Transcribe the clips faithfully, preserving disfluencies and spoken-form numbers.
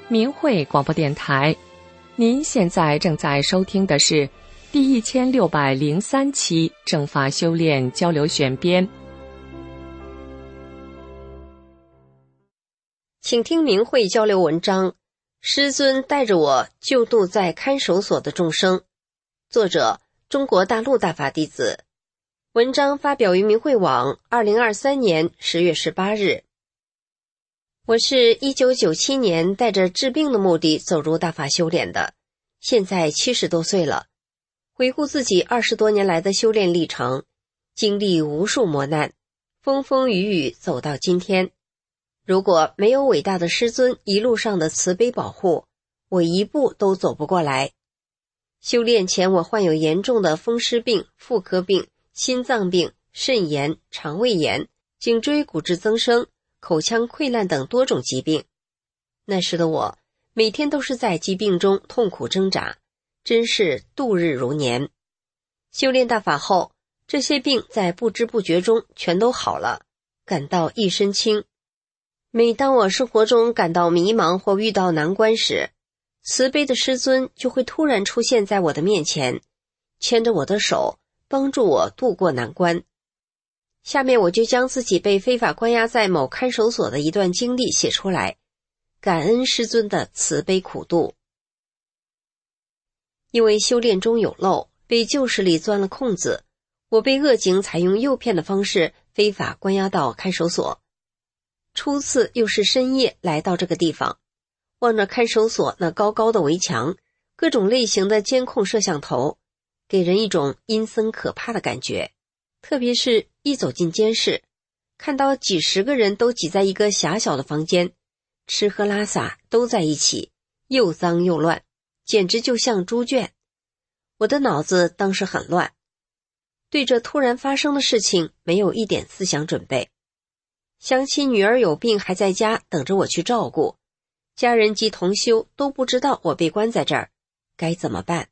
明慧广播电台，您现在正在收听的是第一千六百零三期正法修炼交流选编。 请听明慧交流文章，师尊带着我救度在看守所的众生。作者：中国大陆大法弟子。文章发表于明慧网，二零二三年十月十八日。我是一九九七年带着治病的目的走入大法修炼的，现在七十多岁了。回顾自己二十多年来的修炼历程，经历无数磨难，风风雨雨走到今天。如果没有伟大的师尊一路上的慈悲保护，我一步都走不过来。修炼前我患有严重的风湿病、妇科病、心脏病、肾炎、肠胃炎、颈椎骨质增生、口腔溃烂等多种疾病。那时的我每天都是在疾病中痛苦挣扎，真是度日如年。修炼大法后，这些病在不知不觉中全都好了，感到一身轻。每当我生活中感到迷茫或遇到难关时，慈悲的师尊就会突然出现在我的面前，牵着我的手，帮助我度过难关。下面我就将自己被非法关押在某看守所的一段经历写出来，感恩师尊的慈悲苦度。因为修炼中有漏，被旧势力钻了空子，我被恶警采用诱骗的方式非法关押到看守所。初次又是深夜来到这个地方，望着看守所那高高的围墙，各种类型的监控摄像头，给人一种阴森可怕的感觉。特别是一走进监室，看到几十个人都挤在一个狭小的房间，吃喝拉撒都在一起，又脏又乱，简直就像猪圈。我的脑子当时很乱，对这突然发生的事情没有一点思想准备。想起女儿有病还在家等着我去照顾，家人及同修都不知道我被关在这儿，该怎么办？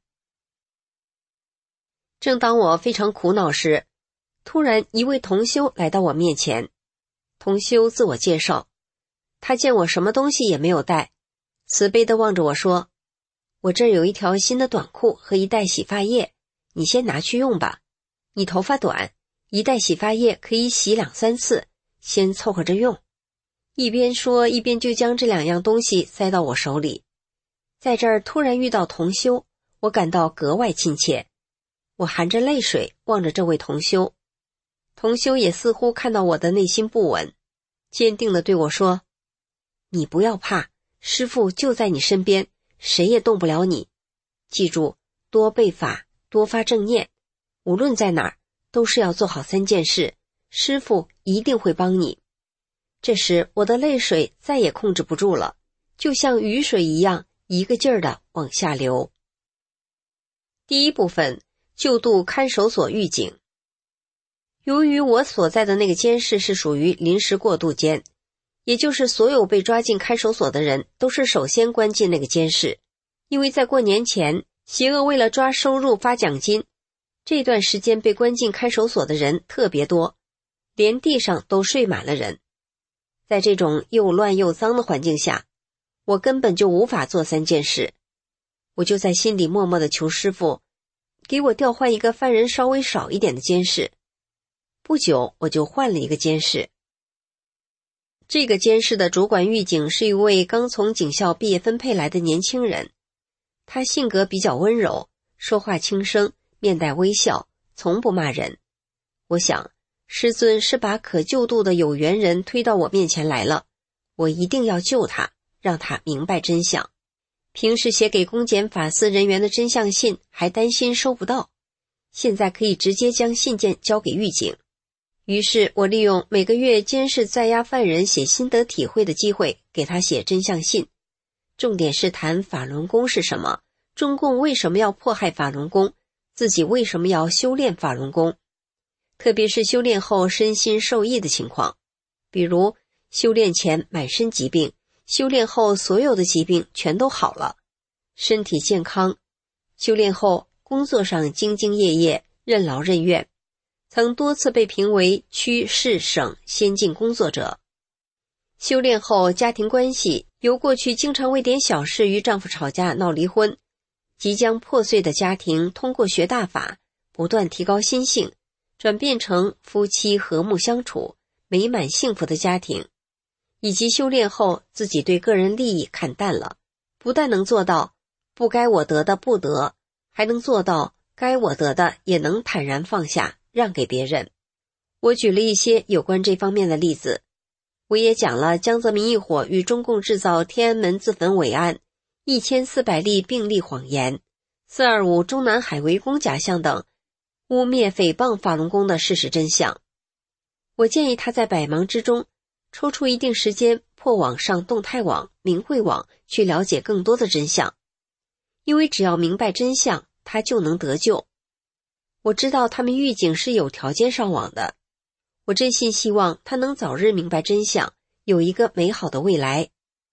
正当我非常苦恼时，突然一位同修来到我面前。同修自我介绍，他见我什么东西也没有带，慈悲地望着我说，我这儿有一条新的短裤和一袋洗发液，你先拿去用吧。你头发短，一袋洗发液可以洗两三次，先凑合着用。一边说一边就将这两样东西塞到我手里。在这儿突然遇到同修，我感到格外亲切。我含着泪水望着这位同修，同修也似乎看到我的内心不稳，坚定地对我说，你不要怕，师父就在你身边，谁也动不了你。记住，多背法，多发正念，无论在哪儿，都是要做好三件事，师父一定会帮你。这时我的泪水再也控制不住了，就像雨水一样一个劲儿地往下流。第一部分，救度看守所狱警。由于我所在的那个监室是属于临时过渡监，也就是所有被抓进看守所的人都是首先关进那个监室。因为在过年前，邪恶为了抓收入发奖金，这段时间被关进看守所的人特别多，连地上都睡满了人。在这种又乱又脏的环境下，我根本就无法做三件事。我就在心里默默地求师父，给我调换一个犯人稍微少一点的监室。不久我就换了一个监室。这个监室的主管狱警是一位刚从警校毕业分配来的年轻人，他性格比较温柔，说话轻声，面带微笑，从不骂人。我想，师尊是把可救度的有缘人推到我面前来了，我一定要救他，让他明白真相。平时写给公检法司人员的真相信还担心收不到，现在可以直接将信件交给狱警。于是我利用每个月监视在押犯人写心得体会的机会，给他写真相信，重点是谈法轮功是什么，中共为什么要迫害法轮功，自己为什么要修炼法轮功，特别是修炼后身心受益的情况，比如修炼前满身疾病，修炼后所有的疾病全都好了，身体健康，修炼后工作上兢兢业业，任劳任怨，曾多次被评为区市省先进工作者。修炼后家庭关系由过去经常为点小事与丈夫吵架闹离婚，即将破碎的家庭通过学大法不断提高心性，转变成夫妻和睦相处、美满幸福的家庭，以及修炼后自己对个人利益看淡了，不但能做到不该我得的不得，还能做到该我得的也能坦然放下，让给别人。我举了一些有关这方面的例子，我也讲了江泽民一伙与中共制造天安门自焚伪案、一千四百例病例谎言、四二五中南海围攻假象等污蔑诽谤法轮功的事实真相。我建议他在百忙之中抽出一定时间破网上动态网、明慧网去了解更多的真相，因为只要明白真相，他就能得救。我知道他们狱警是有条件上网的，我真心希望他能早日明白真相，有一个美好的未来。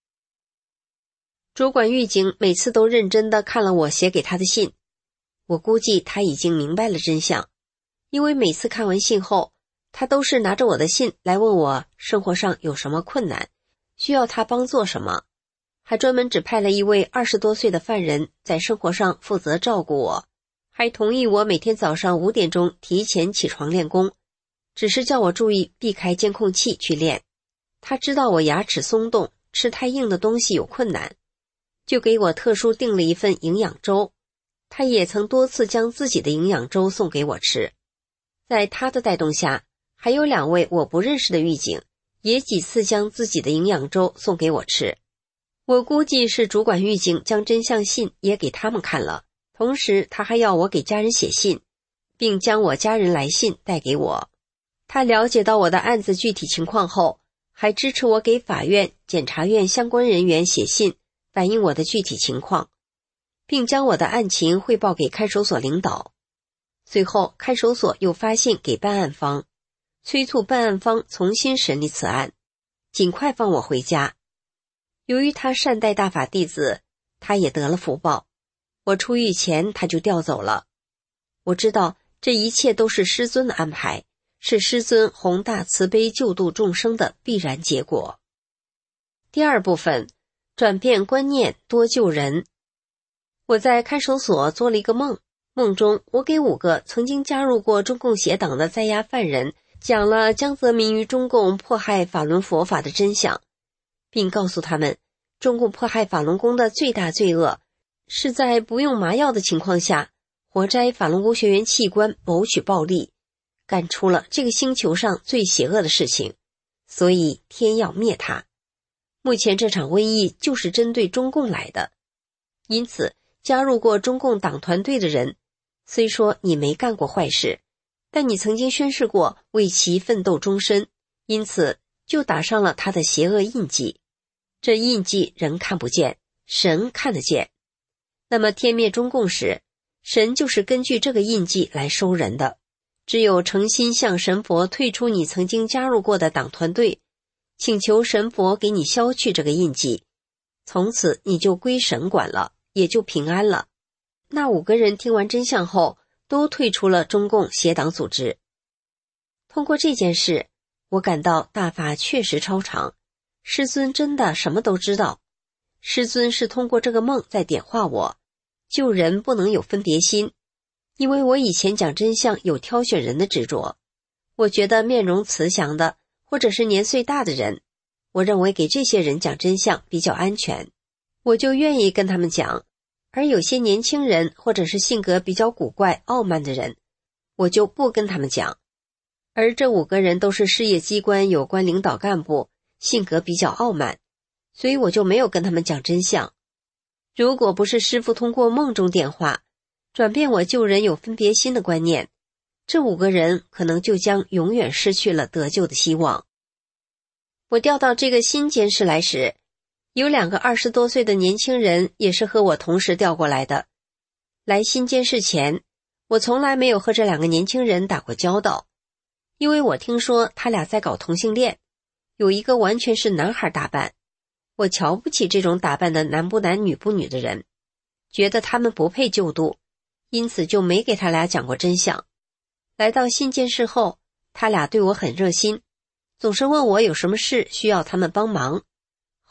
主管狱警每次都认真地看了我写给他的信，我估计他已经明白了真相，因为每次看完信后，他都是拿着我的信来问我生活上有什么困难，需要他帮做什么，还专门指派了一位二十多岁的犯人在生活上负责照顾我，还同意我每天早上五点钟提前起床练功，只是叫我注意避开监控器去练。他知道我牙齿松动，吃太硬的东西有困难，就给我特殊订了一份营养粥。他也曾多次将自己的营养粥送给我吃。在他的带动下，还有两位我不认识的狱警也几次将自己的营养粥送给我吃。我估计是主管狱警将真相信也给他们看了，同时他还要我给家人写信，并将我家人来信带给我。他了解到我的案子具体情况后，还支持我给法院、检察院相关人员写信反映我的具体情况，并将我的案情汇报给看守所领导。随后看守所又发信给办案方，催促办案方重新审理此案，尽快放我回家。由于他善待大法弟子，他也得了福报，我出狱前他就调走了。我知道这一切都是师尊的安排，是师尊宏大慈悲救度众生的必然结果。第二部分，转变观念，多救人。我在看守所做了一个梦，梦中我给五个曾经加入过中共邪党的在押犯人讲了江泽民与中共迫害法轮佛法的真相，并告诉他们，中共迫害法轮功的最大罪恶是在不用麻药的情况下活摘法轮功学员器官谋取暴利，干出了这个星球上最邪恶的事情，所以天要灭他。目前这场瘟疫就是针对中共来的，因此加入过中共党团队的人，虽说你没干过坏事，但你曾经宣誓过为其奋斗终身，因此就打上了他的邪恶印记。这印记人看不见，神看得见。那么天灭中共时，神就是根据这个印记来收人的。只有诚心向神佛退出你曾经加入过的党团队，请求神佛给你消去这个印记，从此你就归神管了，也就平安了。那五个人听完真相后，都退出了中共邪党组织。通过这件事，我感到大法确实超常，师尊真的什么都知道。师尊是通过这个梦在点化我，救人不能有分别心，因为我以前讲真相有挑选人的执着。我觉得面容慈祥的或者是年岁大的人，我认为给这些人讲真相比较安全，我就愿意跟他们讲。而有些年轻人或者是性格比较古怪傲慢的人，我就不跟他们讲。而这五个人都是事业机关有关领导干部，性格比较傲慢，所以我就没有跟他们讲真相。如果不是师父通过梦中电话转变我救人有分别心的观念，这五个人可能就将永远失去了得救的希望。我调到这个新监室来时，有两个二十多岁的年轻人也是和我同时调过来的。来新监室前，我从来没有和这两个年轻人打过交道，因为我听说他俩在搞同性恋，有一个完全是男孩打扮，我瞧不起这种打扮的男不男女不女的人，觉得他们不配救度，因此就没给他俩讲过真相。来到新监室后，他俩对我很热心，总是问我有什么事需要他们帮忙。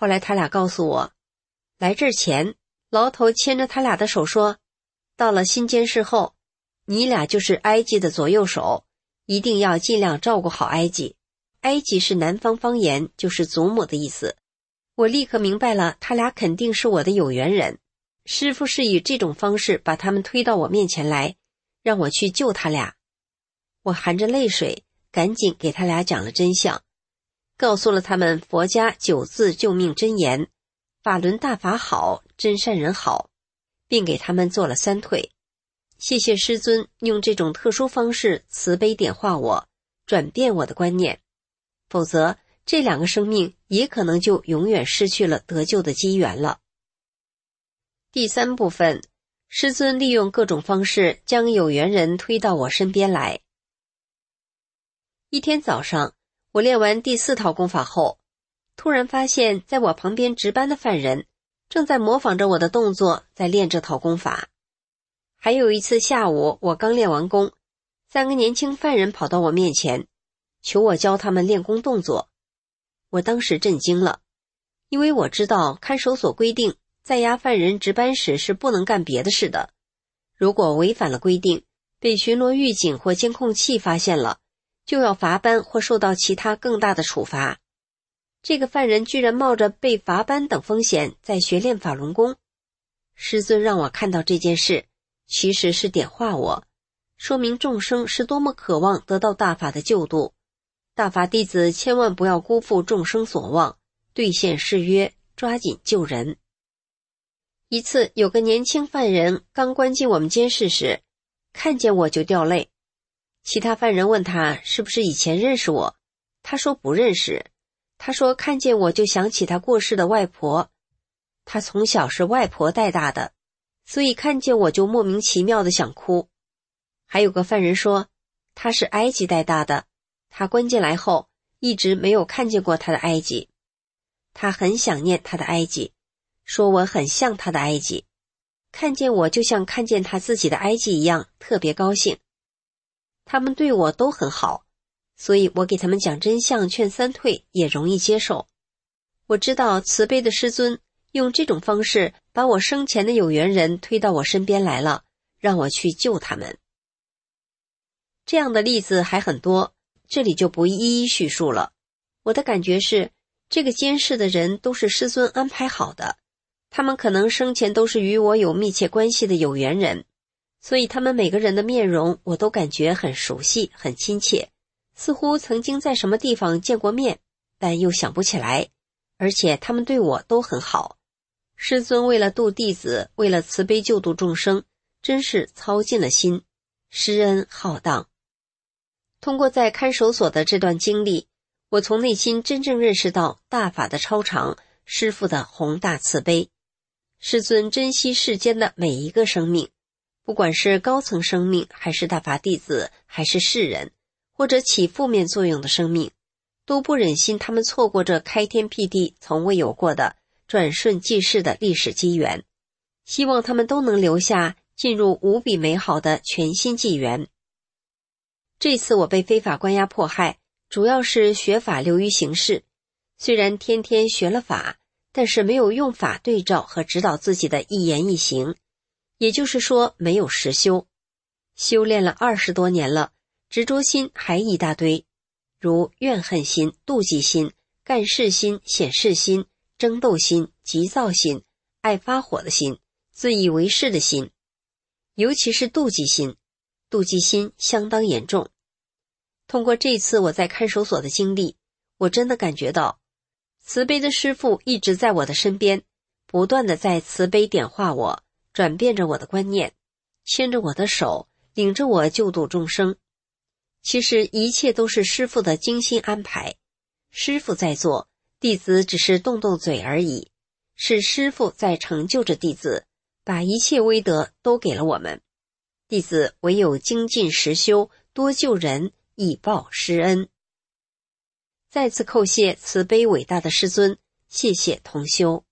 后来他俩告诉我，来这儿前，牢头牵着他俩的手说，到了新监视后，你俩就是埃及的左右手，一定要尽量照顾好埃及。埃及是南方方言，就是祖母的意思。我立刻明白了，他俩肯定是我的有缘人。师父是以这种方式把他们推到我面前来，让我去救他俩。我含着泪水，赶紧给他俩讲了真相，告诉了他们佛家九字救命真言，法轮大法好，真善人好，并给他们做了三退。谢谢师尊用这种特殊方式慈悲点化我，转变我的观念，否则这两个生命也可能就永远失去了得救的机缘了。第三部分，师尊利用各种方式将有缘人推到我身边来。一天早上，我练完第四套功法后，突然发现在我旁边值班的犯人正在模仿着我的动作在练这套功法。还有一次下午，我刚练完功，三个年轻犯人跑到我面前，求我教他们练功动作。我当时震惊了，因为我知道看守所规定在押犯人值班时是不能干别的事的，如果违反了规定，被巡逻狱警或监控器发现了，就要罚班或受到其他更大的处罚。这个犯人居然冒着被罚班等风险在学练法轮功。师尊让我看到这件事，其实是点化我，说明众生是多么渴望得到大法的救度。大法弟子千万不要辜负众生所望，兑现誓约，抓紧救人。一次，有个年轻犯人刚关进我们监室时，看见我就掉泪。其他犯人问他是不是以前认识我，他说不认识。他说看见我就想起他过世的外婆，他从小是外婆带大的，所以看见我就莫名其妙的想哭。还有个犯人说，他是埃及带大的，他关进来后一直没有看见过他的埃及，他很想念他的埃及，说我很像他的埃及，看见我就像看见他自己的埃及一样，特别高兴。他们对我都很好，所以我给他们讲真相劝三退也容易接受。我知道慈悲的师尊用这种方式把我生前的有缘人推到我身边来了，让我去救他们。这样的例子还很多，这里就不一一叙述了。我的感觉是，这个监视的人都是师尊安排好的，他们可能生前都是与我有密切关系的有缘人，所以他们每个人的面容我都感觉很熟悉，很亲切，似乎曾经在什么地方见过面，但又想不起来，而且他们对我都很好。师尊为了度弟子，为了慈悲救度众生，真是操尽了心，施恩浩荡。通过在看守所的这段经历，我从内心真正认识到大法的超常，师父的宏大慈悲。师尊珍惜世间的每一个生命，不管是高层生命，还是大法弟子，还是世人，或者起负面作用的生命，都不忍心他们错过这开天辟地从未有过的转瞬即逝的历史机缘，希望他们都能留下进入无比美好的全新纪元。这次我被非法关押迫害，主要是学法流于形式，虽然天天学了法，但是没有用法对照和指导自己的一言一行，也就是说没有实修。修炼了二十多年了，执着心还一大堆，如怨恨心、妒忌心、干事心、显示心、争斗心、急躁心、爱发火的心、自以为是的心，尤其是妒忌心，妒忌心相当严重。通过这次我在看守所的经历，我真的感觉到慈悲的师父一直在我的身边，不断地在慈悲点化我，转变着我的观念，牵着我的手，领着我救度众生。其实一切都是师父的精心安排，师父在做，弟子只是动动嘴而已，是师父在成就着弟子，把一切威德都给了我们。弟子唯有精进实修，多救人，以报师恩。再次叩谢慈悲伟大的师尊，谢谢同修。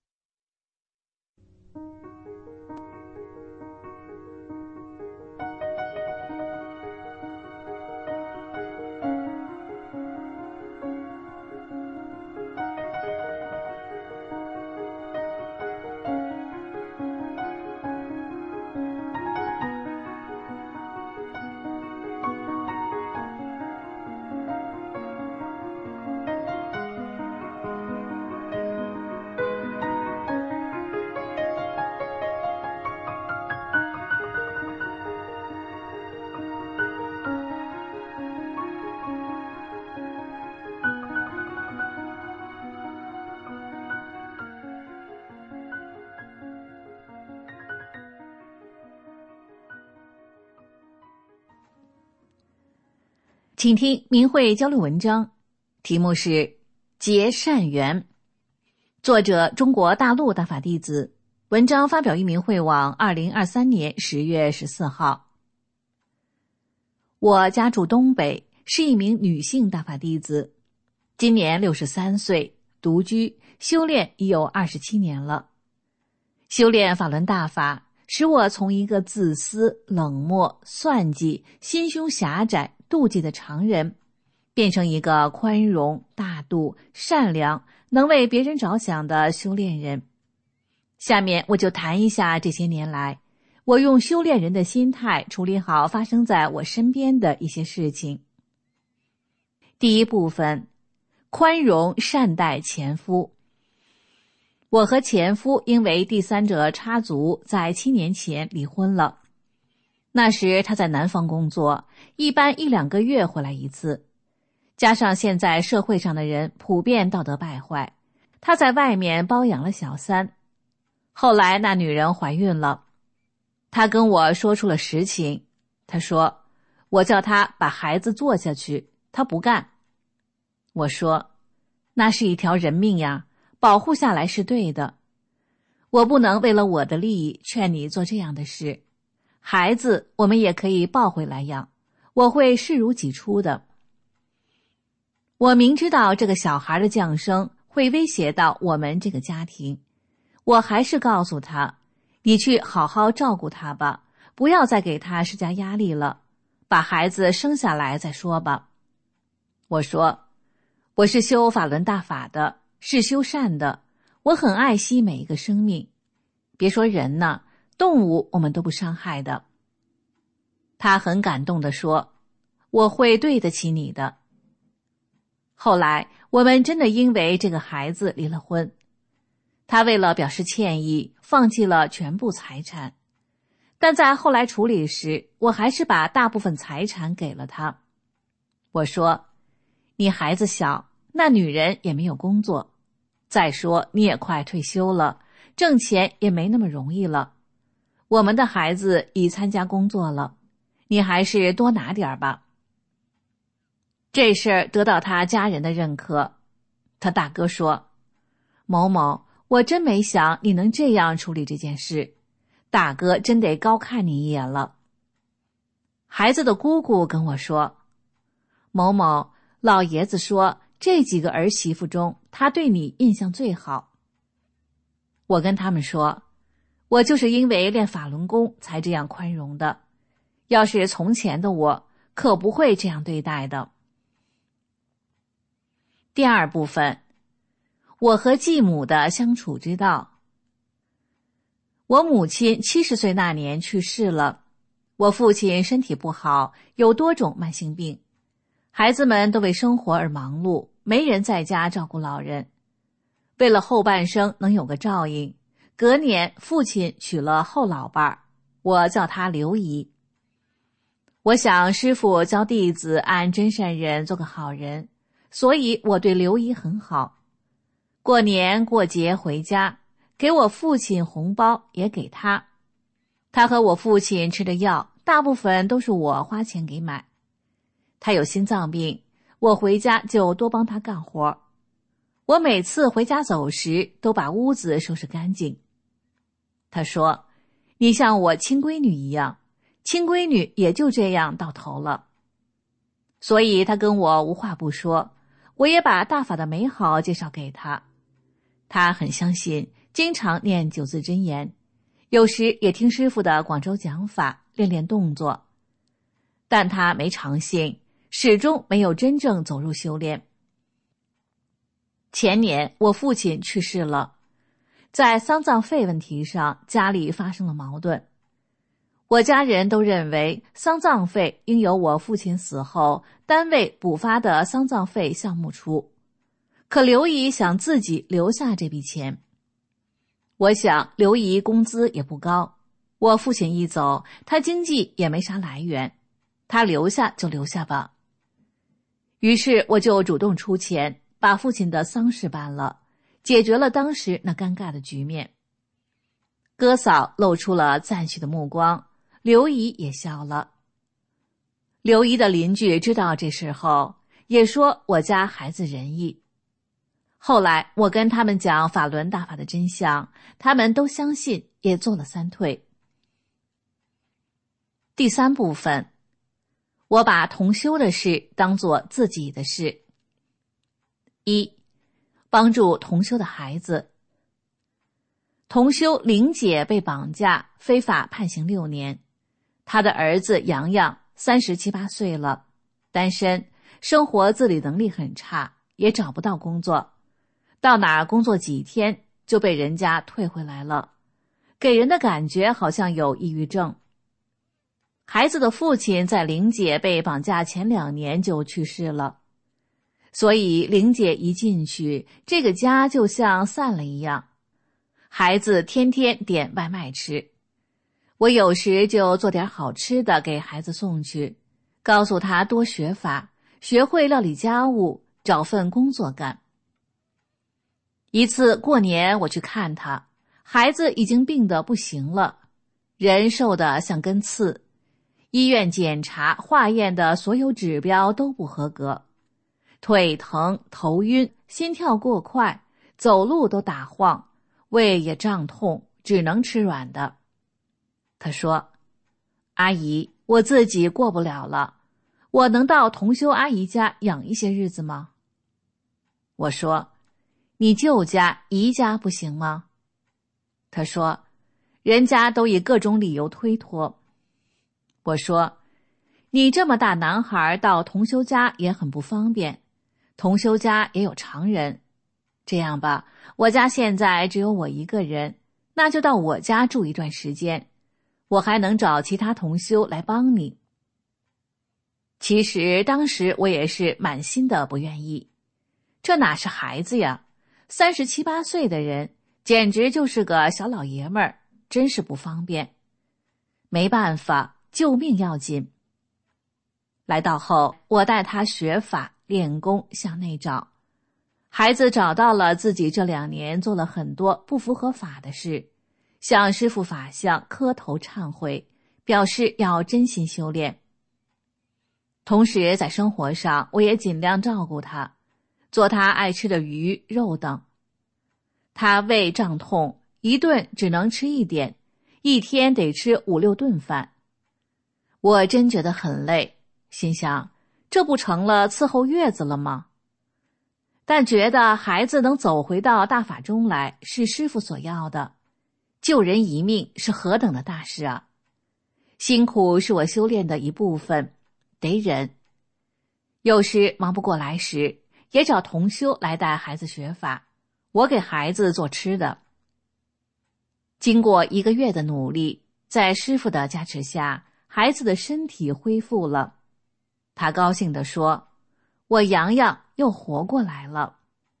请听明慧交流文章，题目是结善缘，作者中国大陆大法弟子，文章发表于明慧网二零二三年十月十四号。我家住东北，是一名女性大法弟子，今年六十三岁，独居，修炼已有二十七年了。修炼法轮大法，使我从一个自私、冷漠、算计、心胸狭窄、妒忌的常人，变成一个宽容、大度、善良、能为别人着想的修炼人。下面我就谈一下这些年来，我用修炼人的心态处理好发生在我身边的一些事情。第一部分，宽容善待前夫。我和前夫因为第三者插足，在七年前离婚了。那时他在南方工作，一般一两个月回来一次。加上现在社会上的人普遍道德败坏，他在外面包养了小三。后来那女人怀孕了，他跟我说出了实情。他说，我叫他把孩子做下去，他不干。我说，那是一条人命呀，保护下来是对的。我不能为了我的利益劝你做这样的事。孩子我们也可以抱回来养，我会视如己出的。我明知道这个小孩的降生会威胁到我们这个家庭，我还是告诉他，你去好好照顾他吧，不要再给他施加压力了，把孩子生下来再说吧。我说，我是修法轮大法的，是修善的，我很爱惜每一个生命，别说人呢，动物我们都不伤害的。他很感动地说，我会对得起你的。后来我们真的因为这个孩子离了婚，他为了表示歉意，放弃了全部财产，但在后来处理时，我还是把大部分财产给了他。我说，你孩子小，那女人也没有工作，再说你也快退休了，挣钱也没那么容易了，我们的孩子已参加工作了，你还是多拿点吧。这事儿得到他家人的认可。他大哥说，某某，我真没想你能这样处理这件事，大哥真得高看你一眼了。孩子的姑姑跟我说，某某，老爷子说这几个儿媳妇中，他对你印象最好。我跟他们说，我就是因为练法轮功才这样宽容的，要是从前的我，可不会这样对待的。第二部分，我和继母的相处之道。我母亲七十岁那年去世了，我父亲身体不好，有多种慢性病，孩子们都为生活而忙碌，没人在家照顾老人。为了后半生能有个照应，隔年父亲娶了后老伴儿，我叫他刘姨。我想师父教弟子按真善忍做个好人，所以我对刘姨很好。过年过节回家，给我父亲红包也给他。他和我父亲吃的药，大部分都是我花钱给买。他有心脏病，我回家就多帮他干活。我每次回家走时，都把屋子收拾干净。他说，你像我亲闺女一样，亲闺女也就这样到头了。所以他跟我无话不说，我也把大法的美好介绍给他。他很相信，经常念九字真言，有时也听师父的广州讲法，练练动作。但他没长性，始终没有真正走入修炼。前年我父亲去世了，在丧葬费问题上，家里发生了矛盾。我家人都认为丧葬费应由我父亲死后单位补发的丧葬费项目出，可刘姨想自己留下这笔钱。我想刘姨工资也不高，我父亲一走，他经济也没啥来源，他留下就留下吧。于是我就主动出钱，把父亲的丧事办了，解决了当时那尴尬的局面。哥嫂露出了赞许的目光，刘姨也笑了。 刘姨的邻居知道这事后，也说我家孩子仁义。后来我跟他们讲法轮大法的真相，他们都相信，也做了三退。第三部分，我把同修的事当作自己的事。一，帮助同修的孩子。同修玲姐被绑架，非法判刑六年。她的儿子洋洋三十七八岁了，单身，生活自理能力很差，也找不到工作，到哪儿工作几天就被人家退回来了，给人的感觉好像有抑郁症。孩子的父亲在玲姐被绑架前两年就去世了，所以玲姐一进去，这个家就像散了一样。孩子天天点外卖吃，我有时就做点好吃的给孩子送去，告诉他多学法，学会料理家务，找份工作干。一次过年我去看他，孩子已经病得不行了，人瘦得像根刺，医院检查化验的所有指标都不合格，腿疼、头晕、心跳过快，走路都打晃，胃也胀痛，只能吃软的。他说：阿姨，我自己过不了了，我能到同修阿姨家养一些日子吗？我说：你舅家、姨家不行吗？他说：人家都以各种理由推脱。我说：你这么大男孩到同修家也很不方便，同修家也有常人。这样吧，我家现在只有我一个人，那就到我家住一段时间，我还能找其他同修来帮你。其实当时我也是满心的不愿意，这哪是孩子呀，三十七八岁的人，简直就是个小老爷们儿，真是不方便。没办法，救命要紧。来到后，我带他学法练功，向内找。孩子找到了自己这两年做了很多不符合法的事，向师父法像磕头忏悔，表示要真心修炼。同时在生活上，我也尽量照顾他，做他爱吃的鱼、肉等。他胃胀痛，一顿只能吃一点，一天得吃五六顿饭。我真觉得很累，心想，这不成了伺候月子了吗？但觉得孩子能走回到大法中来，是师父所要的，救人一命是何等的大事啊！辛苦是我修炼的一部分，得忍。有时忙不过来时，也找同修来带孩子学法，我给孩子做吃的。经过一个月的努力，在师父的加持下，孩子的身体恢复了。他高兴地说：我洋洋又活过来了。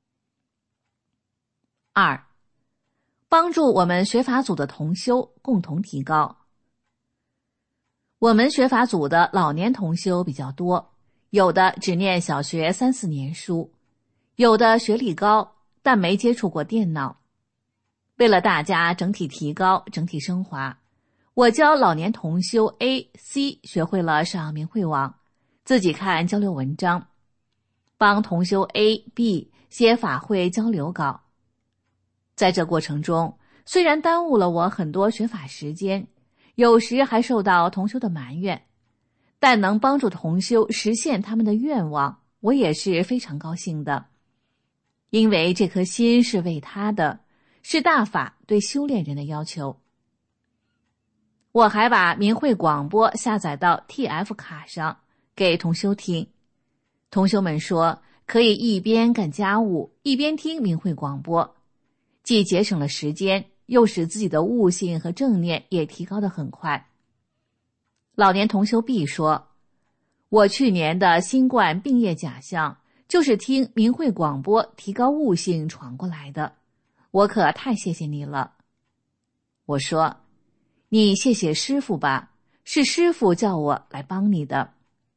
二，帮助我们学法组的同修共同提高。我们学法组的老年同修比较多，有的只念小学三四年书，有的学历高，但没接触过电脑。为了大家整体提高、整体升华，我教老年同修 A、C 学会了上明慧网，自己看交流文章，帮同修 A、B 写法会交流稿。在这过程中，虽然耽误了我很多学法时间，有时还受到同修的埋怨，但能帮助同修实现他们的愿望，我也是非常高兴的。因为这颗心是为他的，是大法对修炼人的要求。我还把明慧广播下载到 T F 卡上，给同修听。同修们说，可以一边干家务，一边听明慧广播，既节省了时间，又使自己的悟性和正念也提高得很快。老年同修 B 说，我去年的新冠病业假象，就是听明慧广播提高悟性闯过来的，我可太谢谢你了。我说，你谢谢师父吧，是师父叫我来帮你的。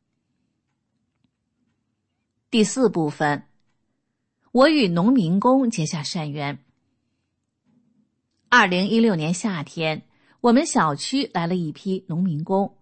第四部分，我与农民工结下善缘。二零一六年夏天，我们小区来了一批农民工，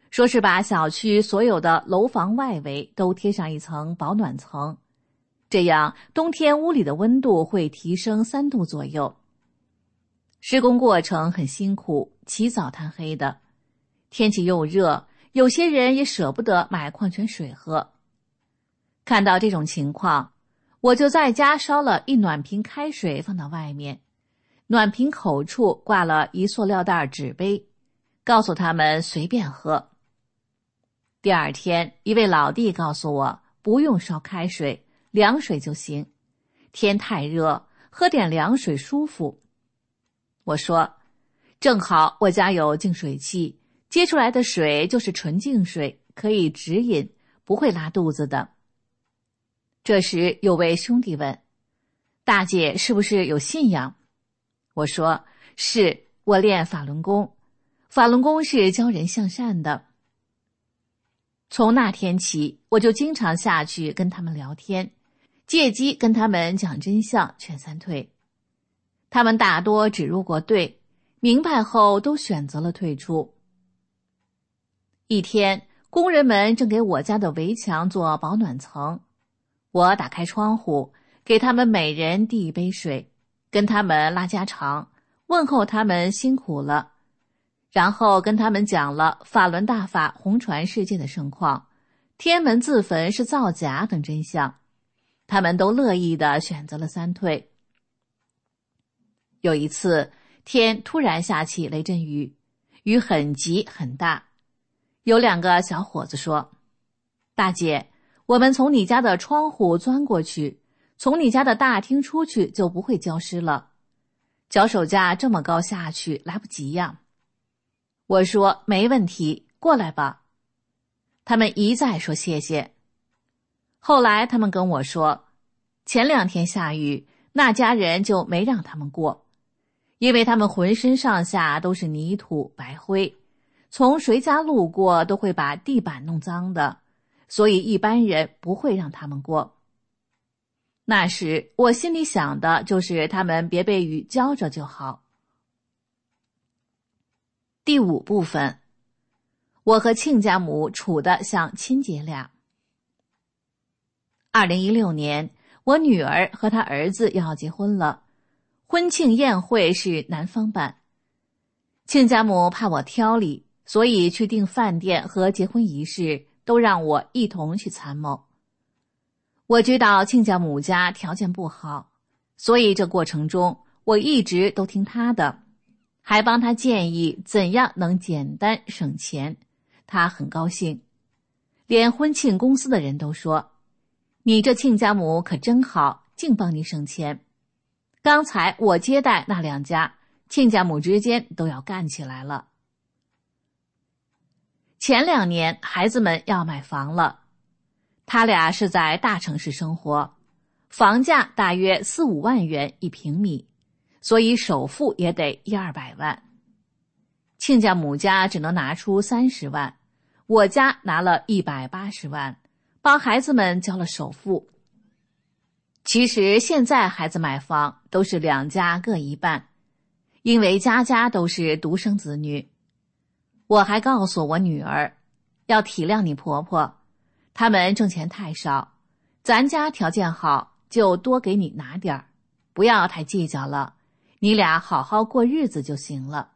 说是把小区所有的楼房外围都贴上一层保暖层，这样冬天屋里的温度会提升三度左右。施工过程很辛苦，起早贪黑的，天气又热，有些人也舍不得买矿泉水喝。看到这种情况，我就在家烧了一暖瓶开水放到外面，暖瓶口处挂了一塑料袋纸杯，告诉他们随便喝。第二天，一位老弟告诉我，不用烧开水，凉水就行，天太热，喝点凉水舒服。我说，正好我家有净水器，接出来的水就是纯净水，可以直饮，不会拉肚子的。这时有位兄弟问，大姐是不是有信仰？我说，是，我练法轮功，法轮功是教人向善的。从那天起，我就经常下去跟他们聊天，借机跟他们讲真相，劝三退。他们大多只入过队，明白后都选择了退出。一天，工人们正给我家的围墙做保暖层，我打开窗户，给他们每人递一杯水，跟他们拉家常，问候他们辛苦了，然后跟他们讲了法轮大法红传世界的盛况，天门自焚是造假等真相，他们都乐意地选择了三退。有一次，天突然下起雷阵雨，雨很急很大。有两个小伙子说，大姐，我们从你家的窗户钻过去，从你家的大厅出去就不会浇湿了，脚手架这么高下去来不及呀。我说，没问题，过来吧。他们一再说谢谢。后来他们跟我说，前两天下雨，那家人就没让他们过，因为他们浑身上下都是泥土白灰，从谁家路过都会把地板弄脏的，所以一般人不会让他们过。那时我心里想的就是他们别被雨浇着就好。第五部分，我和亲家母处得像亲姐俩。二零一六年，我女儿和她儿子要结婚了，婚庆宴会是男方办。亲家母怕我挑理，所以去订饭店和结婚仪式都让我一同去参谋。我知道亲家母家条件不好，所以这过程中我一直都听她的，还帮她建议怎样能简单省钱，她很高兴。连婚庆公司的人都说，你这亲家母可真好，净帮你省钱。刚才我接待那两家，亲家母之间都要干起来了。前两年孩子们要买房了，他俩是在大城市生活，房价大约四五万元一平米，所以首付也得一二百万。亲家母家只能拿出三十万，我家拿了一百八十万，帮孩子们交了首付。其实现在孩子买房都是两家各一半，因为家家都是独生子女。我还告诉我女儿，要体谅你婆婆，他们挣钱太少，咱家条件好，就多给你拿点儿，不要太计较了，你俩好好过日子就行了。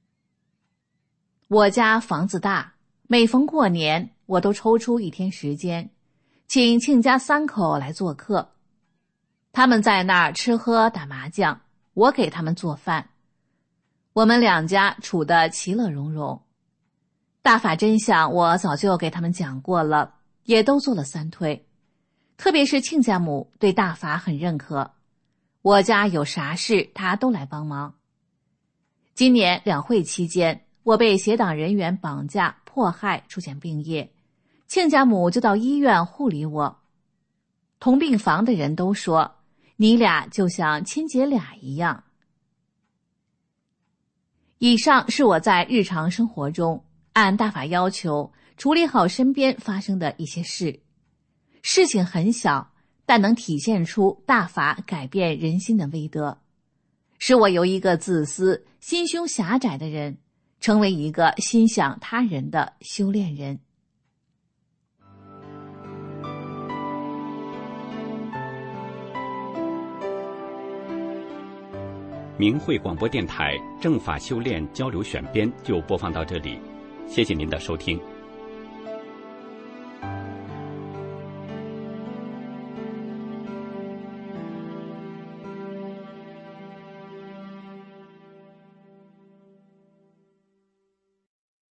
我家房子大，每逢过年我都抽出一天时间，请亲家三口来做客。他们在那儿吃喝打麻将，我给他们做饭，我们两家处得其乐融融。大法真相我早就给他们讲过了，也都做了三退。特别是亲家母对大法很认可，我家有啥事他都来帮忙。今年两会期间，我被邪党人员绑架迫害，出现病业，亲家母就到医院护理我。同病房的人都说，你俩就像亲姐俩一样。以上是我在日常生活中按大法要求处理好身边发生的一些事，事情很小，但能体现出大法改变人心的威德，使我由一个自私、心胸狭窄的人， 成为一个心想他人的修炼人。 明慧广播电台正法修炼交流选编就播放到这里，谢谢您的收听。